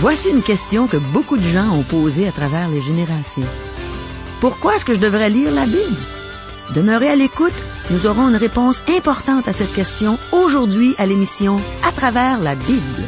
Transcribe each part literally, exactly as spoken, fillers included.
Voici une question que beaucoup de gens ont posée à travers les générations. Pourquoi est-ce que je devrais lire la Bible? Demeurez à l'écoute, nous aurons une réponse importante à cette question aujourd'hui à l'émission À travers la Bible.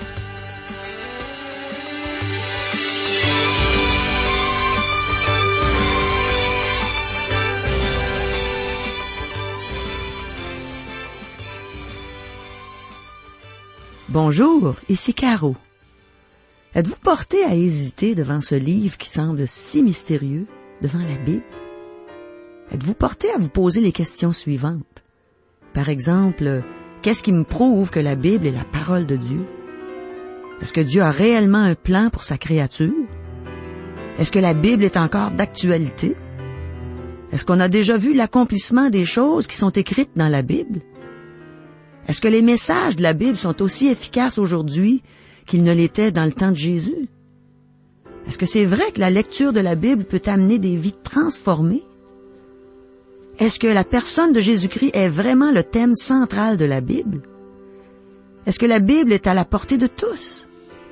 Bonjour, ici Caro. Êtes-vous porté à hésiter devant ce livre qui semble si mystérieux, devant la Bible? Êtes-vous porté à vous poser les questions suivantes? Par exemple, qu'est-ce qui me prouve que la Bible est la parole de Dieu? Est-ce que Dieu a réellement un plan pour sa créature? Est-ce que la Bible est encore d'actualité? Est-ce qu'on a déjà vu l'accomplissement des choses qui sont écrites dans la Bible? Est-ce que les messages de la Bible sont aussi efficaces aujourd'hui qu'ils ne l'étaient dans le temps de Jésus? Est-ce que c'est vrai que la lecture de la Bible peut amener des vies transformées? Est-ce que la personne de Jésus-Christ est vraiment le thème central de la Bible? Est-ce que la Bible est à la portée de tous?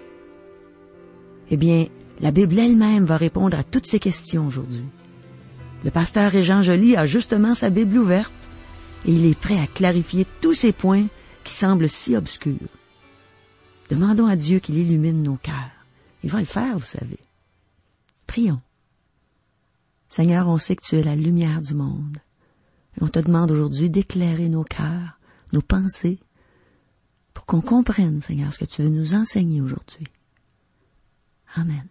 Eh bien, la Bible elle-même va répondre à toutes ces questions aujourd'hui. Le pasteur Régent Joly a justement sa Bible ouverte et il est prêt à clarifier tous ces points qui semblent si obscurs. Demandons à Dieu qu'il illumine nos cœurs. Il va le faire, vous savez. Prions. Seigneur, on sait que tu es la lumière du monde. Et on te demande aujourd'hui d'éclairer nos cœurs, nos pensées, pour qu'on comprenne, Seigneur, ce que tu veux nous enseigner aujourd'hui. Amen.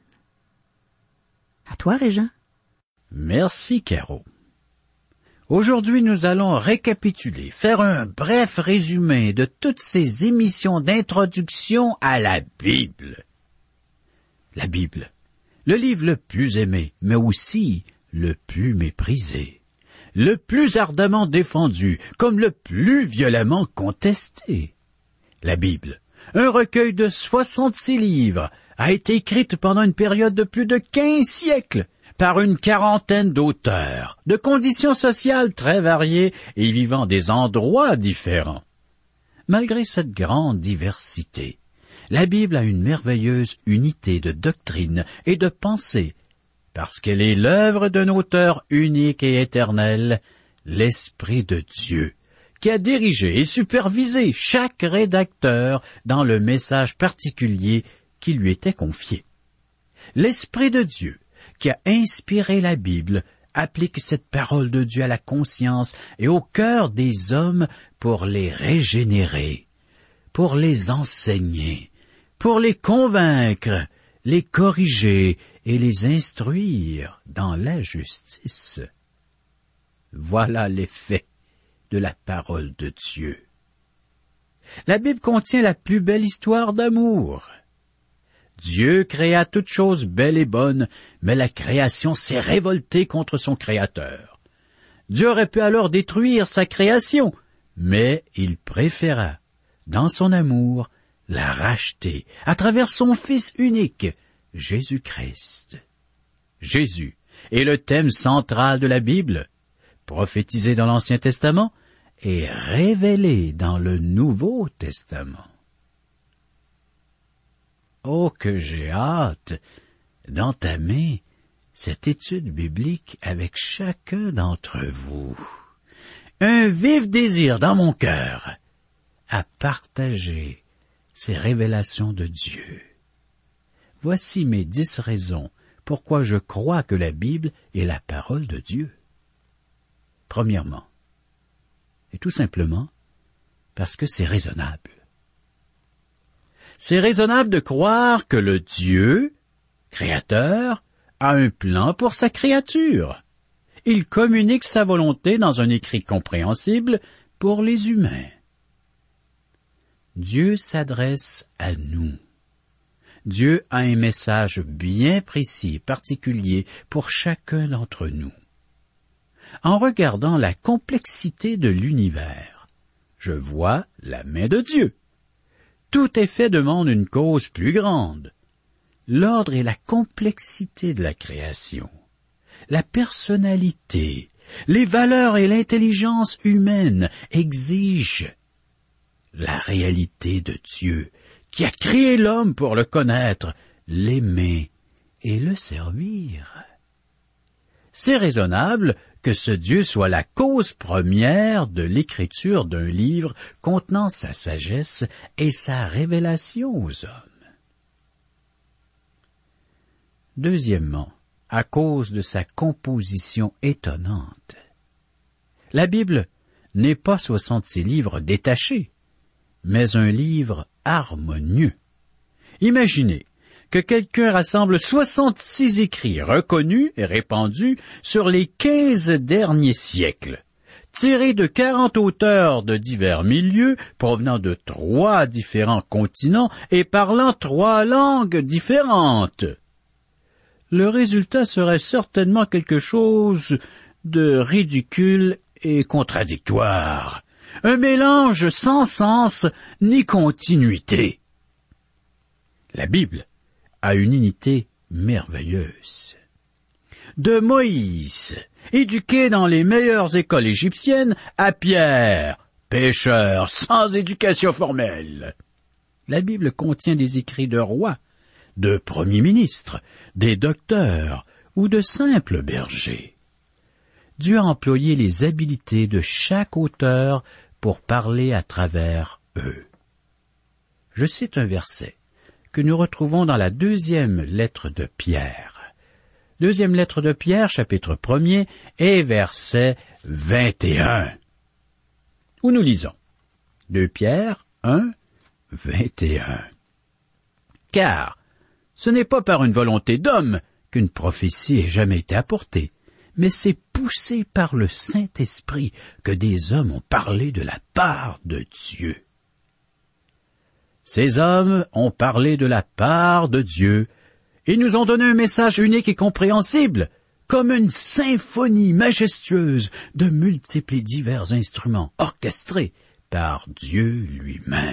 À toi, Régent. Merci, Caro. Aujourd'hui, nous allons récapituler, faire un bref résumé de toutes ces émissions d'introduction à la Bible. La Bible, le livre le plus aimé, mais aussi le plus méprisé, le plus ardemment défendu, comme le plus violemment contesté. La Bible, un recueil de soixante-six livres, a été écrite pendant une période de plus de quinze siècles, par une quarantaine d'auteurs, de conditions sociales très variées et vivant des endroits différents. Malgré cette grande diversité, la Bible a une merveilleuse unité de doctrine et de pensée, parce qu'elle est l'œuvre d'un auteur unique et éternel, l'Esprit de Dieu, qui a dirigé et supervisé chaque rédacteur dans le message particulier qui lui était confié. L'Esprit de Dieu, qui a inspiré la Bible, applique cette parole de Dieu à la conscience et au cœur des hommes pour les régénérer, pour les enseigner, pour les convaincre, les corriger et les instruire dans la justice. Voilà l'effet de la parole de Dieu. La Bible contient la plus belle histoire d'amour. Dieu créa toutes choses belles et bonnes, mais la création s'est révoltée contre son Créateur. Dieu aurait pu alors détruire sa création, mais il préféra, dans son amour, la racheter à travers son Fils unique, Jésus-Christ. Jésus est le thème central de la Bible, prophétisé dans l'Ancien Testament et révélé dans le Nouveau Testament. Oh, que j'ai hâte d'entamer cette étude biblique avec chacun d'entre vous. Un vif désir dans mon cœur à partager ces révélations de Dieu. Voici mes dix raisons pourquoi je crois que la Bible est la parole de Dieu. Premièrement, et tout simplement parce que c'est raisonnable. C'est raisonnable de croire que le Dieu, créateur, a un plan pour sa créature. Il communique sa volonté dans un écrit compréhensible pour les humains. Dieu s'adresse à nous. Dieu a un message bien précis, particulier pour chacun d'entre nous. En regardant la complexité de l'univers, je vois la main de Dieu. Tout effet demande une cause plus grande. L'ordre et la complexité de la création, la personnalité, les valeurs et l'intelligence humaine exigent la réalité de Dieu qui a créé l'homme pour le connaître l'aimer et le servir. C'est raisonnable que ce Dieu soit la cause première de l'écriture d'un livre contenant sa sagesse et sa révélation aux hommes. Deuxièmement, à cause de sa composition étonnante. La Bible n'est pas soixante-six livres détachés, mais un livre harmonieux. Imaginez que quelqu'un rassemble soixante-six écrits reconnus et répandus sur les quinze derniers siècles, tirés de quarante auteurs de divers milieux, provenant de trois différents continents et parlant trois langues différentes. Le résultat serait certainement quelque chose de ridicule et contradictoire, un mélange sans sens ni continuité. La Bible a une unité merveilleuse. De Moïse, éduqué dans les meilleures écoles égyptiennes, à Pierre, pécheur sans éducation formelle. La Bible contient des écrits de rois, de premiers ministres, des docteurs ou de simples bergers. Dieu a employé les habiletés de chaque auteur pour parler à travers eux. Je cite un verset que nous retrouvons dans la deuxième lettre de Pierre. Deuxième lettre de Pierre, chapitre premier, et verset vingt et un, où nous lisons deux Pierre un, vingt et un. Car ce n'est pas par une volonté d'homme qu'une prophétie ait jamais été apportée, mais c'est poussé par le Saint-Esprit que des hommes ont parlé de la part de Dieu. Ces hommes ont parlé de la part de Dieu et nous ont donné un message unique et compréhensible, comme une symphonie majestueuse de multiples et divers instruments orchestrés par Dieu lui-même.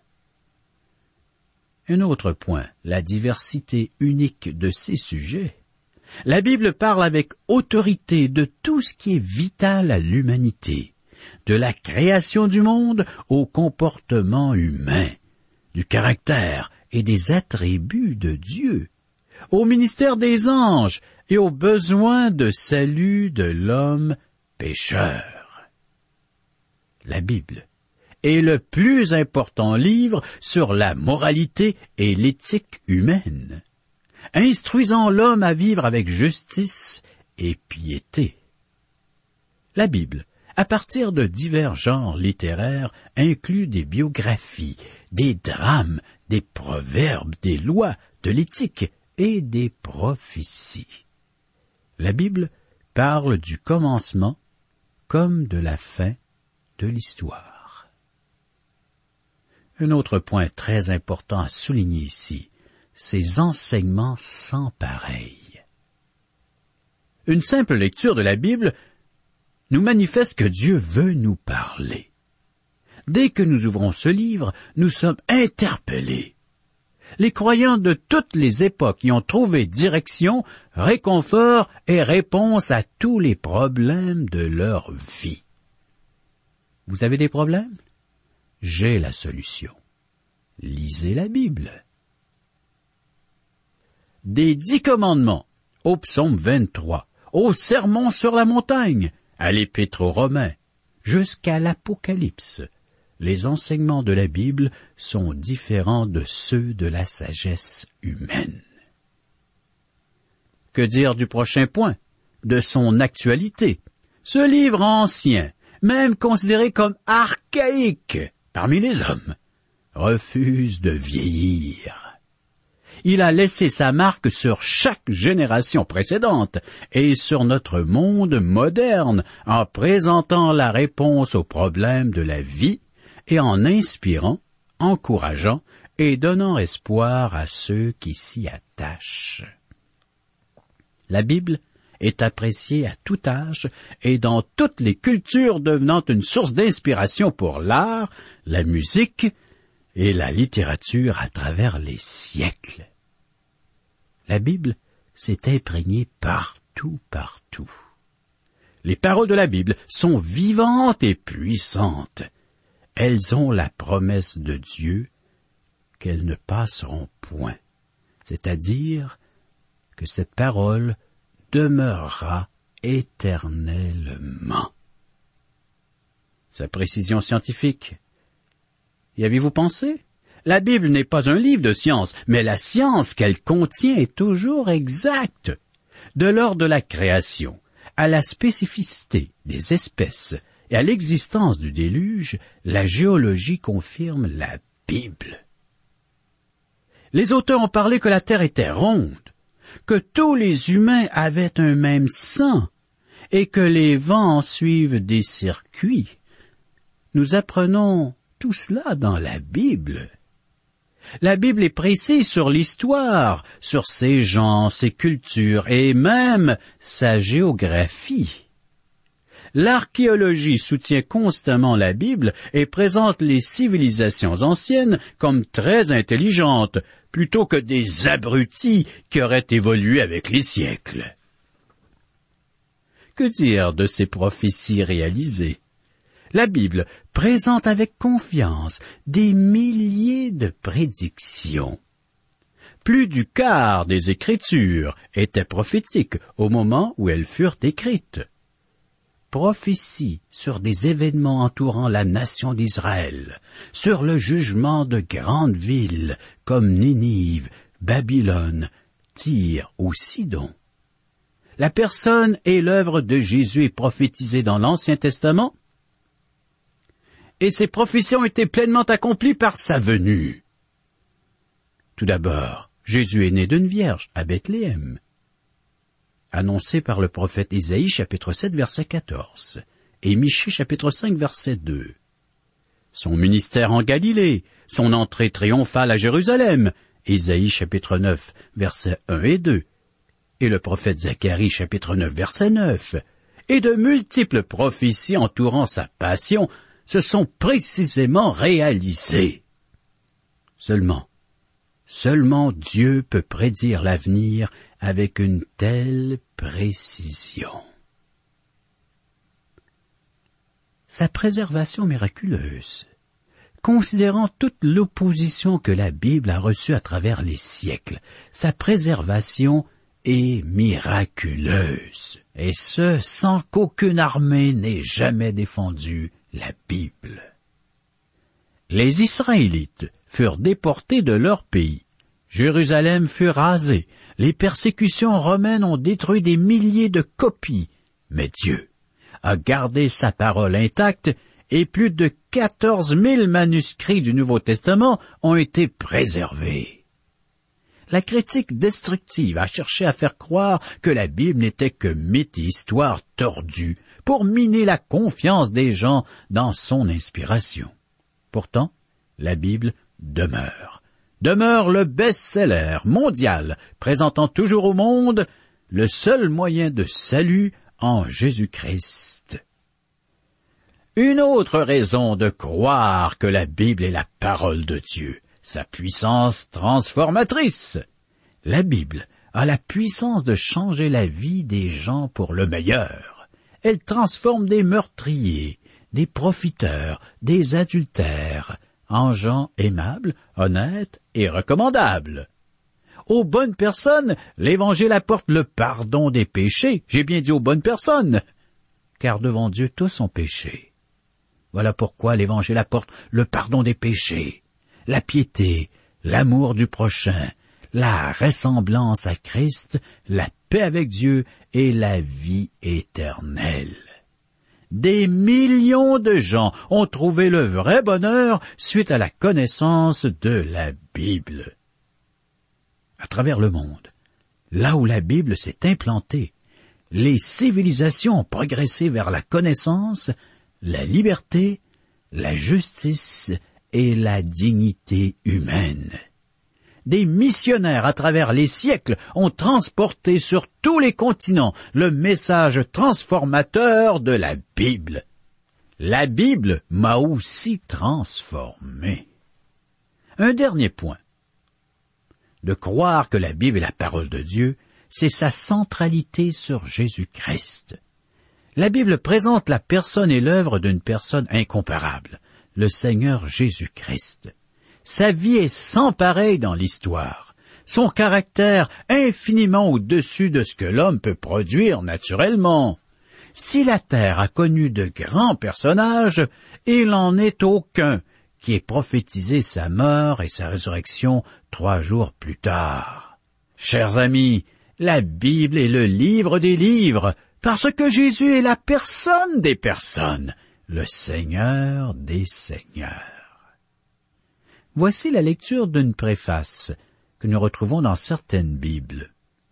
Un autre point, la diversité unique de ces sujets. La Bible parle avec autorité de tout ce qui est vital à l'humanité, de la création du monde au comportement humain, du caractère et des attributs de Dieu, au ministère des anges et aux besoins de salut de l'homme pécheur. La Bible est le plus important livre sur la moralité et l'éthique humaine, instruisant l'homme à vivre avec justice et piété. La Bible, à partir de divers genres littéraires, inclut des biographies, des drames, des proverbes, des lois, de l'éthique et des prophéties. La Bible parle du commencement comme de la fin de l'histoire. Un autre point très important à souligner ici, ces enseignements sans pareil. Une simple lecture de la Bible nous manifeste que Dieu veut nous parler. Dès que nous ouvrons ce livre, nous sommes interpellés. Les croyants de toutes les époques y ont trouvé direction, réconfort et réponse à tous les problèmes de leur vie. Vous avez des problèmes? J'ai la solution. Lisez la Bible. Des dix commandements, au psaume vingt-trois, au sermon sur la montagne, à l'épître aux Romains, jusqu'à l'Apocalypse, les enseignements de la Bible sont différents de ceux de la sagesse humaine. Que dire du prochain point, de son actualité? Ce livre ancien, même considéré comme archaïque parmi les hommes, refuse de vieillir. Il a laissé sa marque sur chaque génération précédente et sur notre monde moderne en présentant la réponse aux problèmes de la vie et en inspirant, encourageant et donnant espoir à ceux qui s'y attachent. La Bible est appréciée à tout âge et dans toutes les cultures, devenant une source d'inspiration pour l'art, la musique et la littérature à travers les siècles. La Bible s'est imprégnée partout, partout. Les paroles de la Bible sont vivantes et puissantes. Elles ont la promesse de Dieu qu'elles ne passeront point. c'est-à-dire que cette parole demeurera éternellement. Sa précision scientifique. Y avez-vous pensé? La Bible n'est pas un livre de science, mais la science qu'elle contient est toujours exacte. De l'ordre de la création, à la spécificité des espèces et à l'existence du déluge, la géologie confirme la Bible. Les auteurs ont parlé que la Terre était ronde, que tous les humains avaient un même sang et que les vents suivent des circuits. Nous apprenons tout cela dans la Bible. La Bible est précise sur l'histoire, sur ses gens, ses cultures et même sa géographie. L'archéologie soutient constamment la Bible et présente les civilisations anciennes comme très intelligentes, plutôt que des abrutis qui auraient évolué avec les siècles. Que dire de ces prophéties réalisées? La Bible présente avec confiance des milliers de prédictions. Plus du quart des Écritures étaient prophétiques au moment où elles furent écrites. Prophéties sur des événements entourant la nation d'Israël, sur le jugement de grandes villes comme Ninive, Babylone, Tyr ou Sidon. La personne et l'œuvre de Jésus est prophétisée dans l'Ancien Testament, et ces prophéties ont été pleinement accomplies par sa venue. Tout d'abord, Jésus est né d'une vierge à Bethléem, annoncé par le prophète Isaïe, chapitre sept, verset quatorze, et Michée, chapitre cinq, verset deux. Son ministère en Galilée, son entrée triomphale à Jérusalem, Isaïe, chapitre neuf, versets un et deux, et le prophète Zacharie, chapitre neuf, verset neuf, et de multiples prophéties entourant sa passion se sont précisément réalisées. Seulement, seulement Dieu peut prédire l'avenir avec une telle précision. Sa préservation miraculeuse, considérant toute l'opposition que la Bible a reçue à travers les siècles, sa préservation est miraculeuse, et ce, sans qu'aucune armée n'ait jamais défendu la Bible. Les Israélites furent déportés de leur pays. Jérusalem fut rasée. Les persécutions romaines ont détruit des milliers de copies. Mais Dieu a gardé sa parole intacte et plus de quatorze mille manuscrits du Nouveau Testament ont été préservés. La critique destructive a cherché à faire croire que la Bible n'était que mythe et histoire tordue pour miner la confiance des gens dans son inspiration. Pourtant, la Bible demeure. Demeure le best-seller mondial, présentant toujours au monde le seul moyen de salut en Jésus-Christ. Une autre raison de croire que la Bible est la parole de Dieu, sa puissance transformatrice. La Bible a la puissance de changer la vie des gens pour le meilleur. Elle transforme des meurtriers, des profiteurs, des adultères, en gens aimables, honnêtes et recommandables. Aux bonnes personnes, l'Évangile apporte le pardon des péchés. J'ai bien dit aux bonnes personnes, car devant Dieu tous ont péché. Voilà pourquoi l'Évangile apporte le pardon des péchés, la piété, l'amour du prochain, la ressemblance à Christ, la paix avec Dieu et la vie éternelle. Des millions de gens ont trouvé le vrai bonheur suite à la connaissance de la Bible. À travers le monde, là où la Bible s'est implantée, les civilisations ont progressé vers la connaissance, la liberté, la justice et la dignité humaine. Des missionnaires à travers les siècles ont transporté sur tous les continents le message transformateur de la Bible. La Bible m'a aussi transformé. Un dernier point. De croire que la Bible est la parole de Dieu, c'est sa centralité sur Jésus-Christ. La Bible présente la personne et l'œuvre d'une personne incomparable, le Seigneur Jésus-Christ. Sa vie est sans pareil dans l'histoire. son caractère infiniment au-dessus de ce que l'homme peut produire naturellement. Si la terre a connu de grands personnages, il n'en est aucun qui ait prophétisé sa mort et sa résurrection trois jours plus tard. Chers amis, la Bible est le livre des livres, parce que Jésus est la personne des personnes, le Seigneur des seigneurs. Voici la lecture d'une préface que nous retrouvons dans certaines Bibles.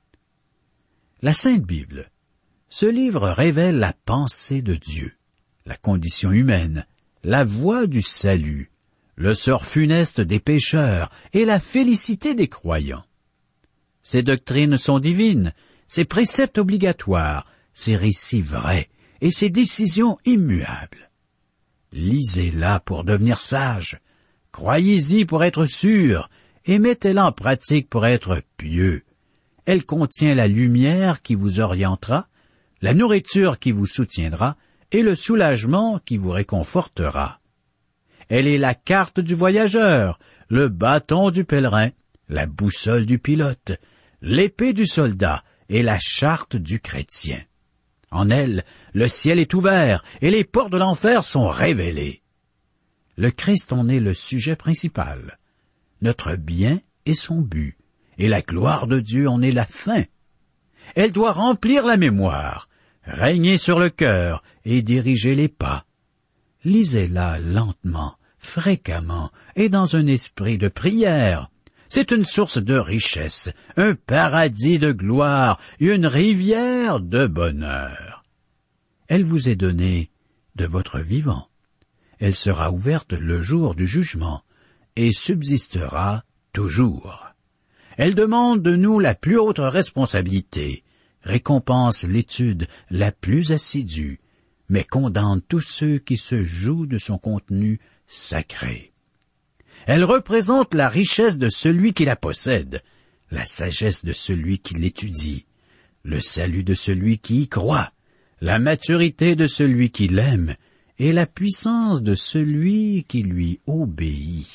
La Sainte Bible, ce livre révèle la pensée de Dieu, la condition humaine, la voie du salut, le sort funeste des pécheurs et la félicité des croyants. Ces doctrines sont divines, ces préceptes obligatoires, ces récits vrais et ces décisions immuables. Lisez-la pour devenir sage, croyez-y pour être sûr et mettez-la en pratique pour être pieux. Elle contient la lumière qui vous orientera, la nourriture qui vous soutiendra et le soulagement qui vous réconfortera. Elle est la carte du voyageur, le bâton du pèlerin, la boussole du pilote, l'épée du soldat et la charte du chrétien. En elle, le ciel est ouvert et les portes de l'enfer sont révélées. Le Christ en est le sujet principal. Notre bien est son but, et la gloire de Dieu en est la fin. Elle doit remplir la mémoire, régner sur le cœur et diriger les pas. Lisez-la lentement, fréquemment et dans un esprit de prière. C'est une source de richesse, un paradis de gloire, une rivière de bonheur. Elle vous est donnée de votre vivant. Elle sera ouverte le jour du jugement et subsistera toujours. Elle demande de nous la plus haute responsabilité, récompense l'étude la plus assidue, mais condamne tous ceux qui se jouent de son contenu sacré. Elle représente la richesse de celui qui la possède, la sagesse de celui qui l'étudie, le salut de celui qui y croit, la maturité de celui qui l'aime et la puissance de celui qui lui obéit.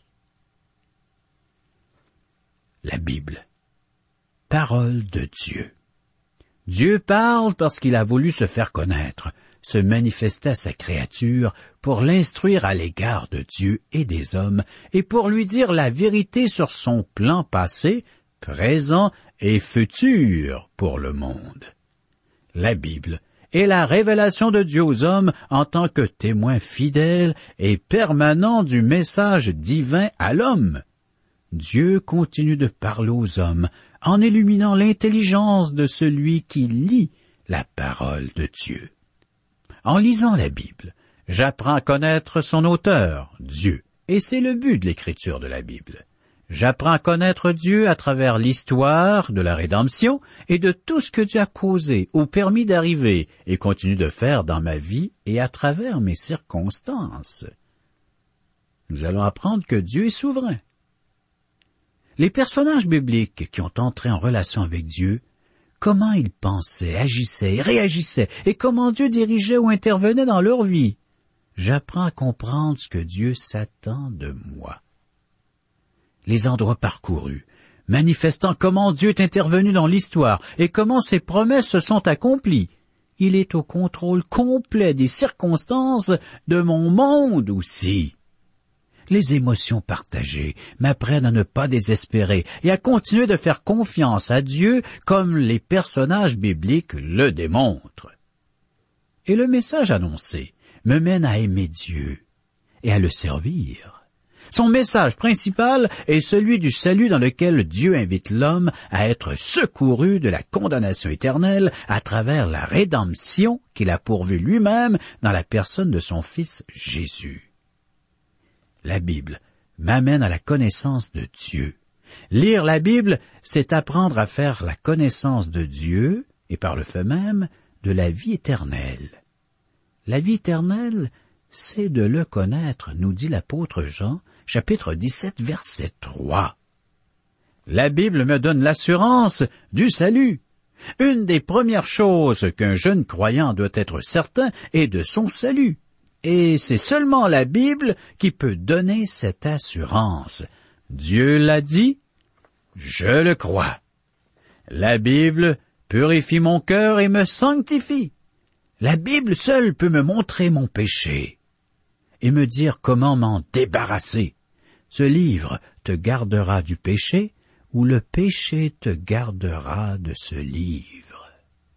La Bible, parole de Dieu. Dieu parle parce qu'il a voulu se faire connaître, se manifester à sa créature pour l'instruire à l'égard de Dieu et des hommes et pour lui dire la vérité sur son plan passé, présent et futur pour le monde. La Bible est la révélation de Dieu aux hommes en tant que témoin fidèle et permanent du message divin à l'homme. Dieu continue de parler aux hommes en illuminant l'intelligence de celui qui lit la parole de Dieu. En lisant la Bible, j'apprends à connaître son auteur, Dieu, et c'est le but de l'écriture de la Bible. J'apprends à connaître Dieu à travers l'histoire de la rédemption et de tout ce que Dieu a causé ou permis d'arriver et continue de faire dans ma vie et à travers mes circonstances. Nous allons apprendre que Dieu est souverain. Les personnages bibliques qui ont entré en relation avec Dieu, comment ils pensaient, agissaient et réagissaient, et comment Dieu dirigeait ou intervenait dans leur vie. J'apprends à comprendre ce que Dieu s'attend de moi. Les endroits parcourus, manifestant comment Dieu est intervenu dans l'histoire et comment ses promesses se sont accomplies. Il est au contrôle complet des circonstances de mon monde aussi. Les émotions partagées m'apprennent à ne pas désespérer et à continuer de faire confiance à Dieu comme les personnages bibliques le démontrent. Et le message annoncé me mène à aimer Dieu et à le servir. Son message principal est celui du salut dans lequel Dieu invite l'homme à être secouru de la condamnation éternelle à travers la rédemption qu'il a pourvue lui-même dans la personne de son Fils Jésus. La Bible m'amène à la connaissance de Dieu. Lire la Bible, c'est apprendre à faire la connaissance de Dieu et par le fait même de la vie éternelle. La vie éternelle, c'est de le connaître, nous dit l'apôtre Jean, chapitre dix-sept, verset trois. La Bible me donne l'assurance du salut. Une des premières choses qu'un jeune croyant doit être certain est de son salut. Et c'est seulement la Bible qui peut donner cette assurance. Dieu l'a dit, Je le crois. La Bible purifie mon cœur et me sanctifie. La Bible seule peut me montrer mon péché et me dire comment m'en débarrasser. Ce livre te gardera du péché ou le péché te gardera de ce livre.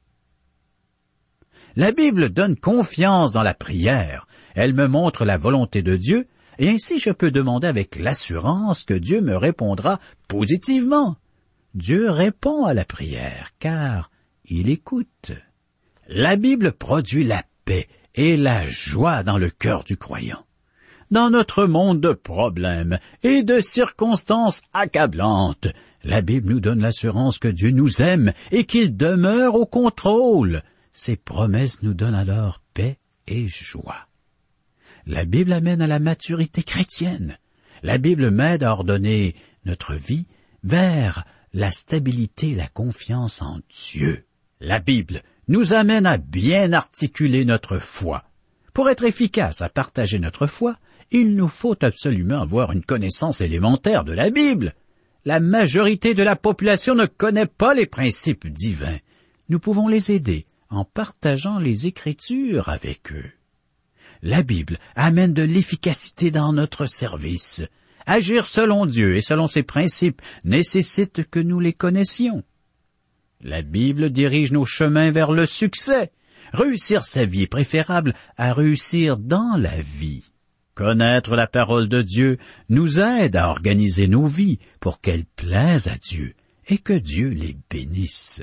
La Bible donne confiance dans la prière. Elle me montre la volonté de Dieu et ainsi je peux demander avec l'assurance que Dieu me répondra positivement. Dieu répond à la prière car il écoute. La Bible produit la paix et la joie dans le cœur du croyant. Dans notre monde de problèmes et de circonstances accablantes, la Bible nous donne l'assurance que Dieu nous aime et qu'il demeure au contrôle. Ses promesses nous donnent alors paix et joie. La Bible amène à la maturité chrétienne. La Bible m'aide à ordonner notre vie vers la stabilité et la confiance en Dieu. La Bible nous amène à bien articuler notre foi. Pour être efficace à partager notre foi, il nous faut absolument avoir une connaissance élémentaire de la Bible. La majorité de la population ne connaît pas les principes divins. Nous pouvons les aider en partageant les Écritures avec eux. La Bible amène de l'efficacité dans notre service. Agir selon Dieu et selon ses principes nécessite que nous les connaissions. La Bible dirige nos chemins vers le succès. Réussir sa vie est préférable à réussir dans la vie. Connaître la parole de Dieu nous aide à organiser nos vies pour qu'elles plaisent à Dieu et que Dieu les bénisse.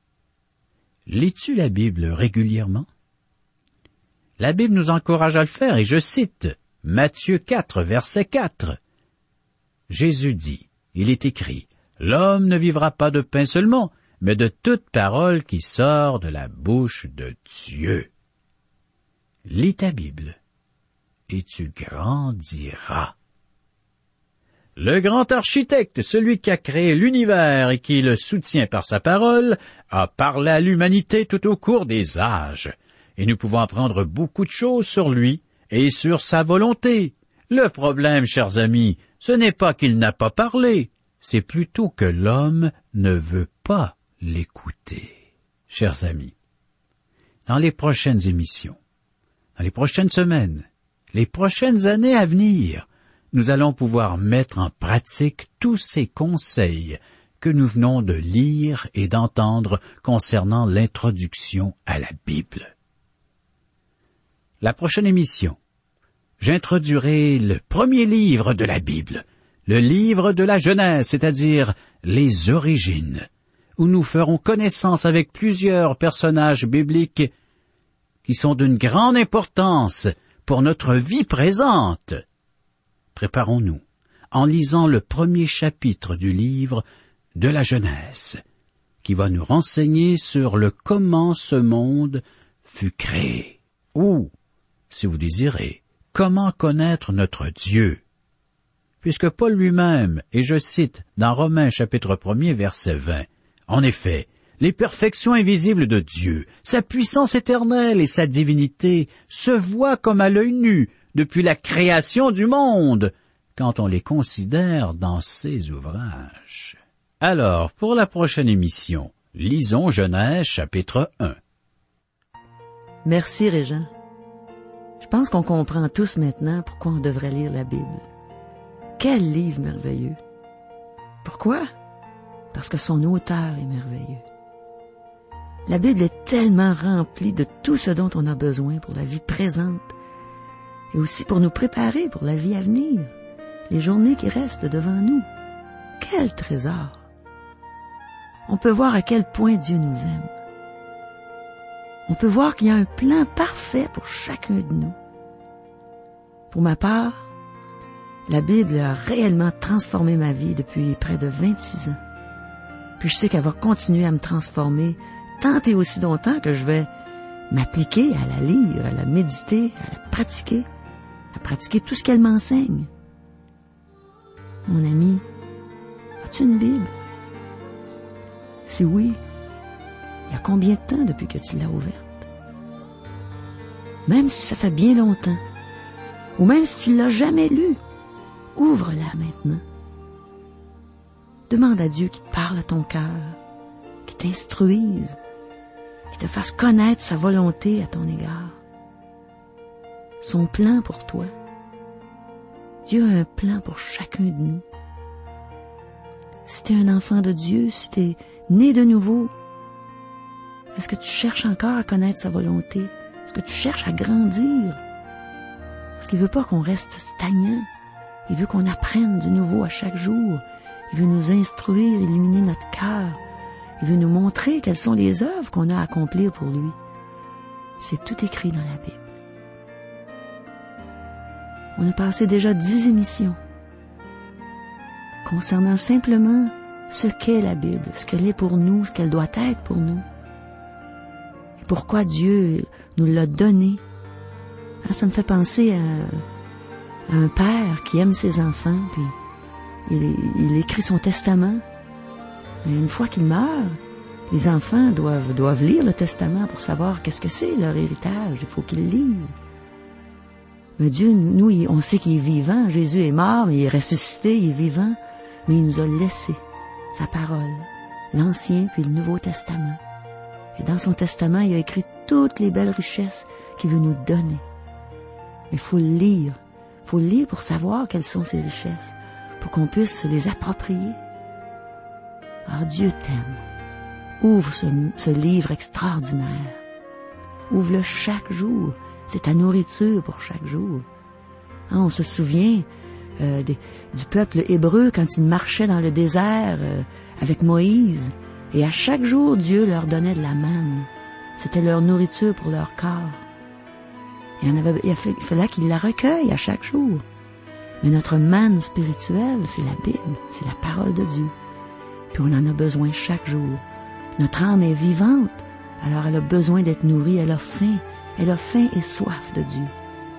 Lis-tu la Bible régulièrement? La Bible nous encourage à le faire et je cite Matthieu quatre, verset quatre. Jésus dit, il est écrit, « L'homme ne vivra pas de pain seulement, mais de toute parole qui sort de la bouche de Dieu. » Lis ta Bible et tu grandiras. Le grand architecte, celui qui a créé l'univers et qui le soutient par sa parole, a parlé à l'humanité tout au cours des âges. Et nous pouvons apprendre beaucoup de choses sur lui et sur sa volonté. Le problème, chers amis, ce n'est pas qu'il n'a pas parlé, c'est plutôt que l'homme ne veut pas l'écouter. Chers amis, dans les prochaines émissions, dans les prochaines semaines, les prochaines années à venir, nous allons pouvoir mettre en pratique tous ces conseils que nous venons de lire et d'entendre concernant l'introduction à la Bible. La prochaine émission, j'introduirai le premier livre de la Bible, le livre de la Genèse, c'est-à-dire les origines, où nous ferons connaissance avec plusieurs personnages bibliques qui sont d'une grande importance pour notre vie présente. Préparons-nous en lisant le premier chapitre du livre de la Genèse, qui va nous renseigner sur le comment ce monde fut créé, ou, si vous désirez, comment connaître notre Dieu. Puisque Paul lui-même, et je cite dans Romains chapitre premier verset vingt, en effet, les perfections invisibles de Dieu, sa puissance éternelle et sa divinité se voient comme à l'œil nu depuis la création du monde, quand on les considère dans ses ouvrages. Alors, pour la prochaine émission, lisons Genèse chapitre un. Merci, Régent. Je pense qu'on comprend tous maintenant pourquoi on devrait lire la Bible. Quel livre merveilleux! Pourquoi? Parce que son auteur est merveilleux. La Bible est tellement remplie de tout ce dont on a besoin pour la vie présente et aussi pour nous préparer pour la vie à venir, les journées qui restent devant nous. Quel trésor! On peut voir à quel point Dieu nous aime. On peut voir qu'il y a un plan parfait pour chacun de nous. Pour ma part, la Bible a réellement transformé ma vie depuis près de vingt-six ans. Puis je sais qu'elle va continuer à me transformer tant et aussi longtemps que je vais m'appliquer à la lire, à la méditer, à la pratiquer, à pratiquer tout ce qu'elle m'enseigne. Mon ami, as-tu une Bible? Si oui, il y a combien de temps depuis que tu l'as ouverte? Même si ça fait bien longtemps, ou même si tu l'as jamais lue, ouvre-la maintenant. Demande à Dieu qu'il parle à ton cœur, qu'il t'instruise, qu'il te fasse connaître sa volonté à ton égard. Son plan pour toi. Dieu a un plan pour chacun de nous. Si tu es un enfant de Dieu, si tu es né de nouveau, est-ce que tu cherches encore à connaître sa volonté? Est-ce que tu cherches à grandir? Parce qu'il veut pas qu'on reste stagnant. Il veut qu'on apprenne de nouveau à chaque jour. Il veut nous instruire, illuminer notre cœur. Il veut nous montrer quelles sont les œuvres qu'on a à accomplir pour lui. C'est tout écrit dans la Bible. On a passé déjà dix émissions concernant simplement ce qu'est la Bible, ce qu'elle est pour nous, ce qu'elle doit être pour nous. Et pourquoi Dieu nous l'a donnée. Ça me fait penser à, à un père qui aime ses enfants, puis il, il écrit son testament. Et une fois qu'il meurt, les enfants doivent, doivent lire le testament pour savoir qu'est-ce que c'est leur héritage. Il faut qu'ils le lisent. Mais Dieu, nous, on sait qu'il est vivant. Jésus est mort, mais il est ressuscité, il est vivant. Mais il nous a laissé sa parole, l'Ancien puis le Nouveau Testament. Et dans son testament, il a écrit toutes les belles richesses qu'il veut nous donner. Il faut le lire. Il faut le lire pour savoir quelles sont ces richesses, pour qu'on puisse les approprier. Alors Dieu t'aime. Ouvre ce, ce livre extraordinaire. Ouvre-le chaque jour. C'est ta nourriture pour chaque jour. Hein, on se souvient euh, des, du peuple hébreu quand il marchait dans le désert euh, avec Moïse. Et à chaque jour, Dieu leur donnait de la manne. C'était leur nourriture pour leur corps. Et il, en avait, il fallait qu'ils la recueillent à chaque jour. Mais notre manne spirituelle, c'est la Bible, c'est la parole de Dieu. Puis on en a besoin chaque jour. Notre âme est vivante, alors elle a besoin d'être nourrie, elle a faim. Elle a faim et soif de Dieu.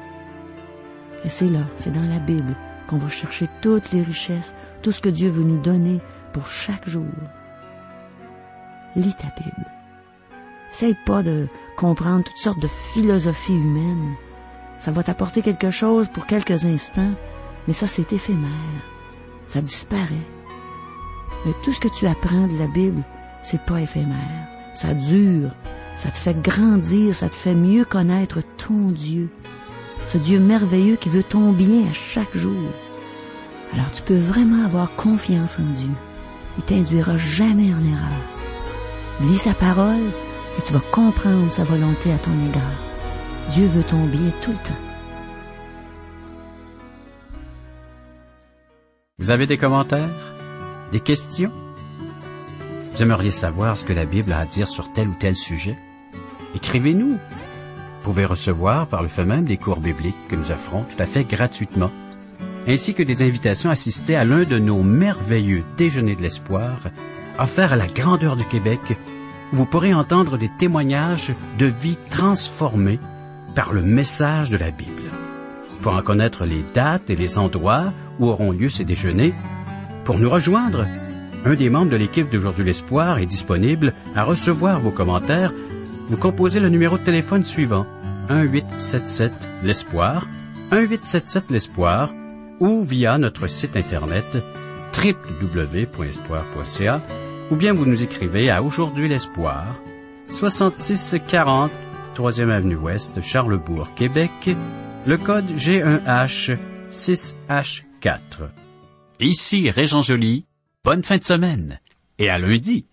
Et c'est là, c'est dans la Bible qu'on va chercher toutes les richesses, tout ce que Dieu veut nous donner pour chaque jour. Lis ta Bible. Essaye pas de comprendre toutes sortes de philosophies humaines. Ça va t'apporter quelque chose pour quelques instants, mais ça c'est éphémère. Ça disparaît. Mais tout ce que tu apprends de la Bible, c'est pas éphémère. Ça dure. Ça te fait grandir, ça te fait mieux connaître ton Dieu. Ce Dieu merveilleux qui veut ton bien à chaque jour. Alors tu peux vraiment avoir confiance en Dieu. Il t'induira jamais en erreur. Lis sa parole et tu vas comprendre sa volonté à ton égard. Dieu veut ton bien tout le temps. Vous avez des commentaires? Des questions? Vous aimeriez savoir ce que la Bible a à dire sur tel ou tel sujet? Écrivez-nous. Vous pouvez recevoir par le fait même des cours bibliques que nous offrons tout à fait gratuitement, ainsi que des invitations à assister à l'un de nos merveilleux déjeuners de l'espoir, offerts à la grandeur du Québec, où vous pourrez entendre des témoignages de vie transformées par le message de la Bible. Pour en connaître les dates et les endroits où auront lieu ces déjeuners, pour nous rejoindre, un des membres de l'équipe d'Aujourd'hui l'Espoir est disponible à recevoir vos commentaires. Vous composez le numéro de téléphone suivant, un huit sept sept l'Espoir, un huit sept sept l'Espoir, ou via notre site internet w w w point espoir point c a, ou bien vous nous écrivez à Aujourd'hui l'Espoir, soixante-six quarante, troisième avenue Ouest, Charlebourg, Québec, le code G un H six H quatre. Ici Régent Joly. Bonne fin de semaine et à lundi.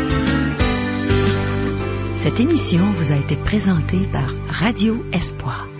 Cette émission vous a été présentée par Radio Espoir.